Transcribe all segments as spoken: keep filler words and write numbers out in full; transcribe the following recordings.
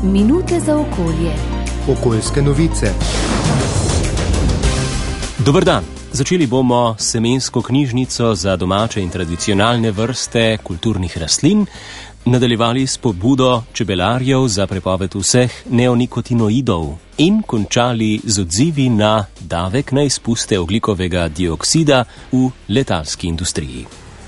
Minute za okolje. Okoljske novice. Dober dan. Začeli bomo semensko knjižnico za domače in tradicionalne vrste kulturnih rastlin, nadaljevali s pobudo čebelarjev za prepoved vseh neonikotinoidov in končali z odzivi na davek na izpuste ogljikovega dioksida v letalski industriji.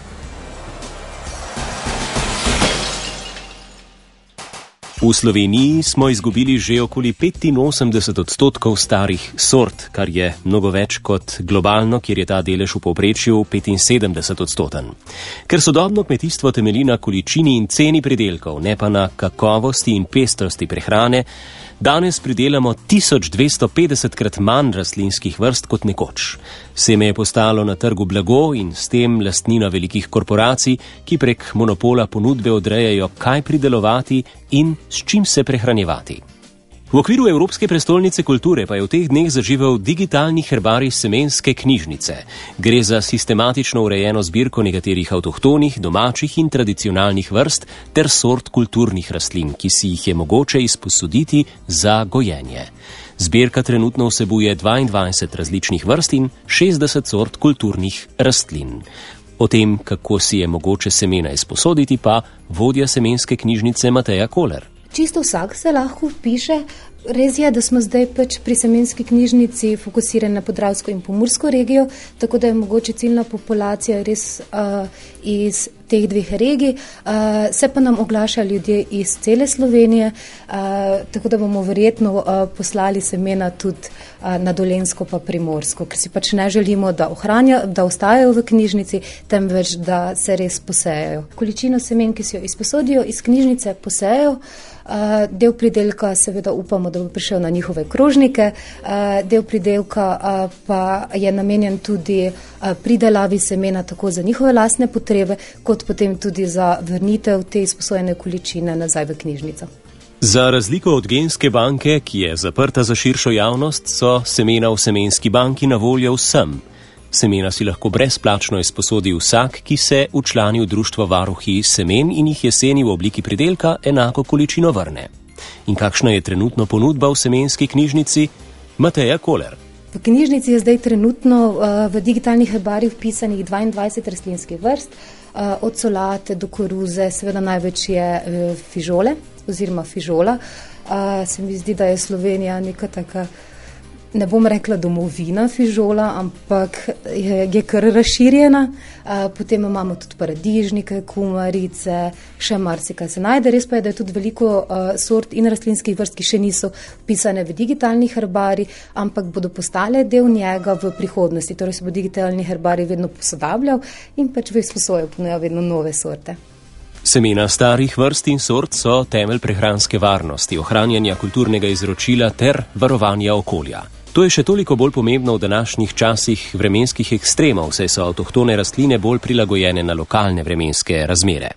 V Sloveniji smo izgubili že okoli petinosemdeset odstotkov starih sort, kar je mnogo več kot globalno, kjer je ta delež v povprečju petinsedemdeset odstoten. Ker sodobno kmetijstvo temelji na količini in ceni pridelkov, ne pa na kakovosti in pestrosti prehrane, danes pridelamo tisoč dvesto petdesetkrat manj rastlinskih vrst kot nekoč. Seme je postalo na trgu blago in s tem lastnina velikih korporacij, ki prek monopola ponudbe odrejajo, kaj pridelovati in s čim se prehranjevati. V okviru Evropske prestolnice kulture pa je v teh dneh zaživel digitalni herbarij semenske knjižnice. Gre za sistematično urejeno zbirko nekaterih avtohtonih, domačih in tradicionalnih vrst ter sort kulturnih rastlin, ki si jih je mogoče izposoditi za gojenje. Zbirka trenutno vsebuje dvaindvajset različnih vrst in šestdeset sort kulturnih rastlin. O tem, kako si je mogoče semena izposoditi, pa vodja semenske knjižnice Mateja Koler. Čisto vsak se lahko vpiše. Res je, da smo zdaj pač pri semenski knjižnici fokusirani na Podravsko in Pomursko regijo, tako da je mogoče ciljna populacija res uh, iz teh dveh regij. Uh, se pa nam oglašajo ljudje iz cele Slovenije, uh, tako da bomo verjetno uh, poslali semena tudi uh, na Dolenjsko pa Primorsko, ker si pač ne želimo, da ohranja, da ostajajo v knjižnici, temveč da se res posejajo. Količino semen, ki si jo izposodijo iz knjižnice, posejajo. Uh, del pridelka seveda upamo, da bo prišel na njihove krožnike, uh, del pridelka uh, pa je namenjen tudi uh, pridelavi semena tako za njihove lastne potrebe, kot potem tudi za vrnitev te izposojene količine nazaj v knjižnico. Za razliko od genske banke, ki je zaprta za širšo javnost, so semena v semenski banki na voljo vsem. Semena si lahko brezplačno izposodi vsak, ki se včlani v društvo varuhi semen in jih jeseni v obliki pridelka enako količino vrne. In kakšna je trenutno ponudba v semenski knjižnici? Mateja Koler. V knjižnici je zdaj trenutno uh, v digitalnih herbarjih vpisanih dvaindvajset rastlinskih vrst, uh, od solate do koruze, seveda največ je uh, fižole oziroma fižola. Uh, se mi zdi, da je Slovenija neka taka, ne bom rekla domovina fižola, ampak je, je kar razširjena. Uh, potem imamo tudi paradižnike, kumarice, še marsikaj se najde. Res pa je, da je tudi veliko uh, sort in rastlinskih vrst, ki še niso vpisane v digitalni herbarij, ampak bodo postale del njega v prihodnosti. Torej se bo digitalni herbarij vedno posodabljal in pač v izposojo ponuja vedno nove sorte. Semena starih vrst in sort so temelj prehranske varnosti, ohranjanja kulturnega izročila ter varovanja okolja. To je še toliko bolj pomembno v današnjih časih vremenskih ekstremov, saj so avtohtone rastline bolj prilagojene na lokalne vremenske razmere.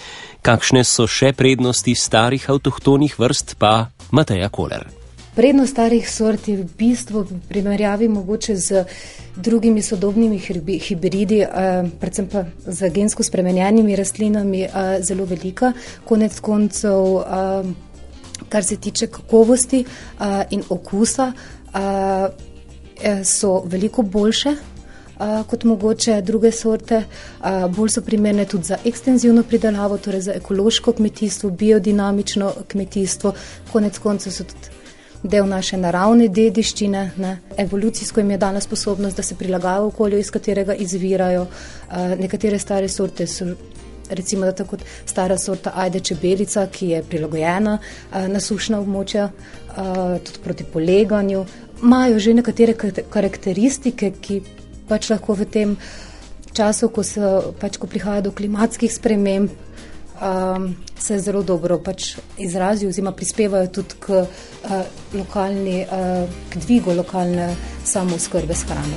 Kakšne so še prednosti starih avtohtonih vrst, pa Mateja Koler. Prednost starih sort je v bistvu v primerjavi mogoče z drugimi sodobnimi hibridi, eh, predvsem pa z gensko spremenjenimi rastlinami, eh, zelo velika. Konec koncev, eh, kar se tiče kakovosti eh, in okusa, Uh, so veliko boljše uh, kot mogoče druge sorte, uh, bolj so primerne tudi za ekstenzivno pridelavo, torej za ekološko kmetijstvo, biodinamično kmetijstvo, konec koncev so tudi del naše naravne dediščine, ne. Evolucijsko jim je dana sposobnost, da se prilagajajo okolju, iz katerega izvirajo. Uh, nekatere stare sorte so recimo da tako stara sorta ajde čebelica, ki je prilagojena uh, na sušna območja, uh, tudi proti poleganju. Imajo že nekatere karakteristike, ki pač lahko v tem času, ko, se, pač, ko prihaja do klimatskih sprememb, um, se zelo dobro pač izrazijo oziroma prispevajo tudi k, uh, lokalni, uh, k dvigu lokalne samooskrbe s hrano.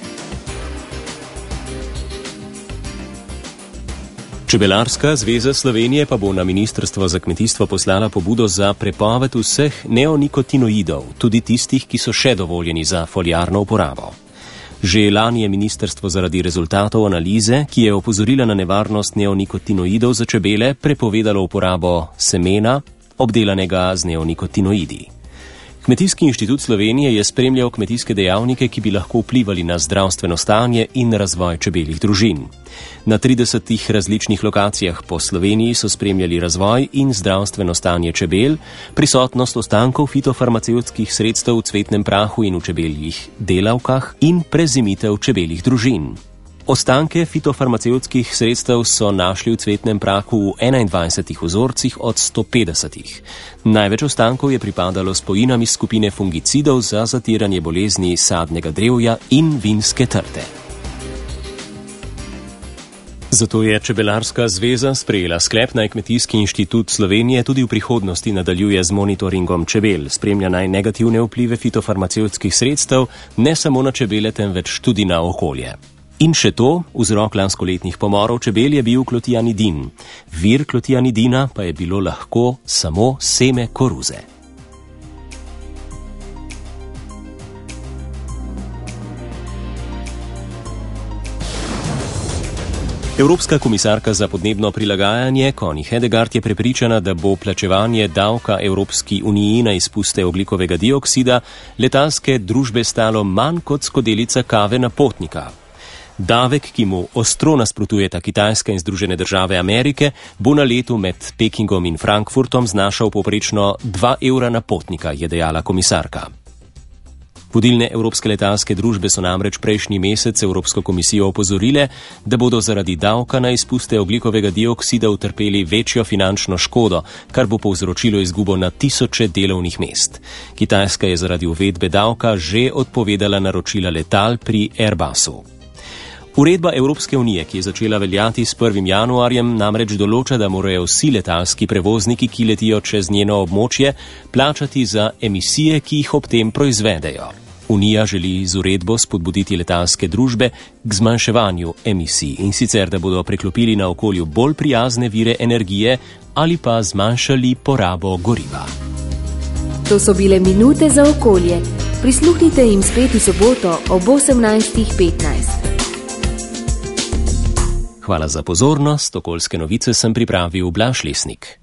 Čebelarska zveza Slovenije pa bo na Ministrstvo za kmetijstvo poslala pobudo za prepoved vseh neonikotinoidov, tudi tistih, ki so še dovoljeni za foliarno uporabo. Že lani je ministrstvo zaradi rezultatov analize, ki je opozorila na nevarnost neonikotinoidov za čebele, prepovedalo uporabo semena, obdelanega z neonikotinoidi. Kmetijski inštitut Slovenije je spremljal kmetijske dejavnike, ki bi lahko vplivali na zdravstveno stanje in razvoj čebeljih družin. Na tridesetih različnih lokacijah po Sloveniji so spremljali razvoj in zdravstveno stanje čebel, prisotnost ostankov fitofarmacevtskih sredstev v cvetnem prahu in v čebeljih delavkah in prezimitev čebeljih družin. Ostanke fitofarmacevtskih sredstev so našli v cvetnem prahu v enaindvajsetih vzorcih od sto petdesetih. Največ ostankov je pripadalo spojinam iz skupine fungicidov za zatiranje bolezni sadnega drevja in vinske trte. Zato je Čebelarska zveza sprejela sklep, naj Kmetijski inštitut Slovenije tudi v prihodnosti nadaljuje z monitoringom čebel, spremlja naj negativne vplive fitofarmacevtskih sredstev ne samo na čebele, temveč tudi na okolje. In še to, vzrok lanskoletnih pomorov čebel je bil klotianidin. Vir klotianidina pa je bilo lahko samo seme koruze. Evropska komisarka za podnebno prilagajanje Connie Hedegaard je prepričana, da bo plačevanje davka Evropski uniji na izpuste ogljikovega dioksida letalske družbe stalo manj kot skodelica kave na potnika. Davek, ki mu ostro nasprotujeta Kitajska in Združene države Amerike, bo na letu med Pekingom in Frankfurtom znašal povprečno dva evra na potnika, je dejala komisarka. Vodilne evropske letalske družbe so namreč prejšnji mesec Evropsko komisijo opozorile, da bodo zaradi davka na izpuste ogljikovega dioksida utrpeli večjo finančno škodo, kar bo povzročilo izgubo na tisoče delovnih mest. Kitajska je zaradi uvedbe davka že odpovedala naročila letal pri Airbusu. Uredba Evropske unije, ki je začela veljati s prvim januarjem, namreč določa, da morajo vsi letalski prevozniki, ki letijo čez njeno območje, plačati za emisije, ki jih ob tem proizvedejo. Unija želi z uredbo spodbuditi letalske družbe k zmanjševanju emisij in sicer, da bodo preklopili na okolju bolj prijazne vire energije ali pa zmanjšali porabo goriva. To so bile minute za okolje. Prisluhnite jim spet v soboto ob osemnajstih petnajst. Hvala za pozornost, okoljske novice sem pripravil Blaž Lesnik.